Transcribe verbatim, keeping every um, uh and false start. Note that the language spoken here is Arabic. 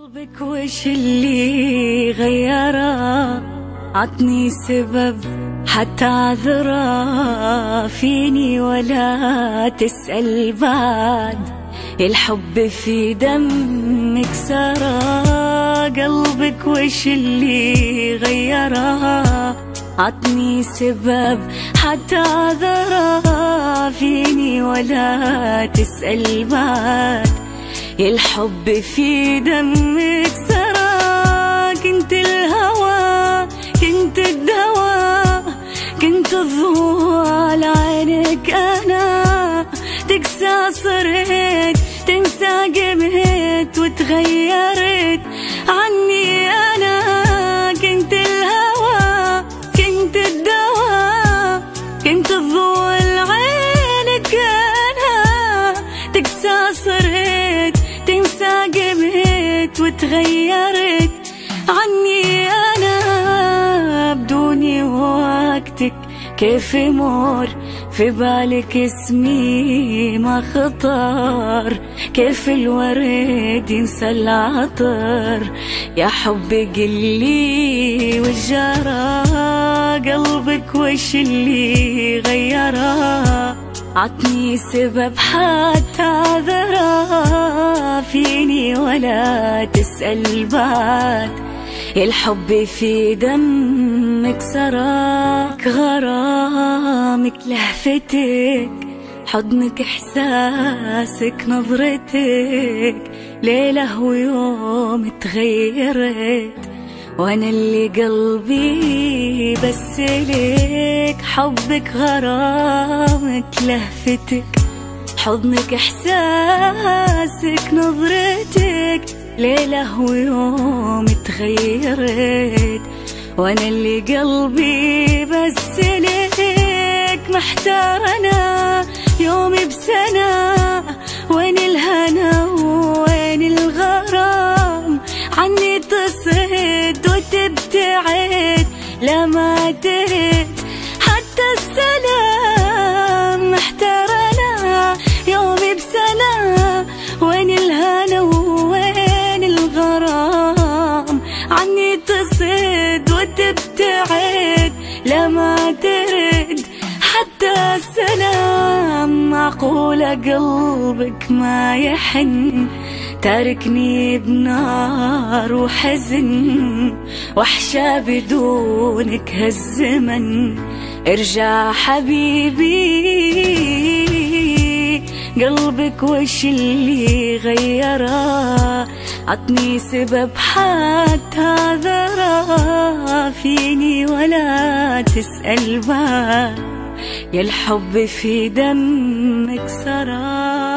قلبك وش اللي غيره؟ عطني سبب حتى اعذره فيني ولا تسأل بعد. الحب في دمك سرى، قلبك وش اللي غيره؟ عطني سبب حتى اعذره فيني ولا تسأل بعد. الحب في دمك سرى، كنت الهوى كنت الدواء كنت الضوء لعينك انا. تكسى صرت تنسى قمت وتغيرت عني انا. كنت الهوى كنت الدواء كنت الضوء لعينك انا. تكسى صرت تنسى قمت وتغيرت عني انا. بدوني وقتك كيف يمر في بالك اسمي ما خطر؟ كيف الورد ينسى العطر؟ يا حبي قلي وجرى، قلبك وش اللي غيره؟ عطني سبب حتى اعذره فيني ولا تسأل بعد. الحب في دمك سراك، غرامك لهفتك حضنك احساسك نظرتك. ليلة ويوم تغيرت وانا اللي قلبي بس ليك. حبك غرامك لهفتك حضنك احساسك نظرتك. ليلة ويوم تغيرت وانا اللي قلبي بس ليك. محتار انا يومي بسنة، وين الهنا وين الغرام؟ عني تصد وتبتعد لما تهد حتى السلام. محتار انا يومي بسنة، وين الهنا وين الغرام؟ عني تصد وتبتعد لما ترد حتى السلام. معقولة قلبك ما يحن تاركني بنار وحزن؟ وحشة بدونك هالزمن. ارجع حبيبي، قلبك وش اللي غيره؟ عطني سبب حتى اعذره فيني ولا تسأل بعد. يا الحب في دمك سرى.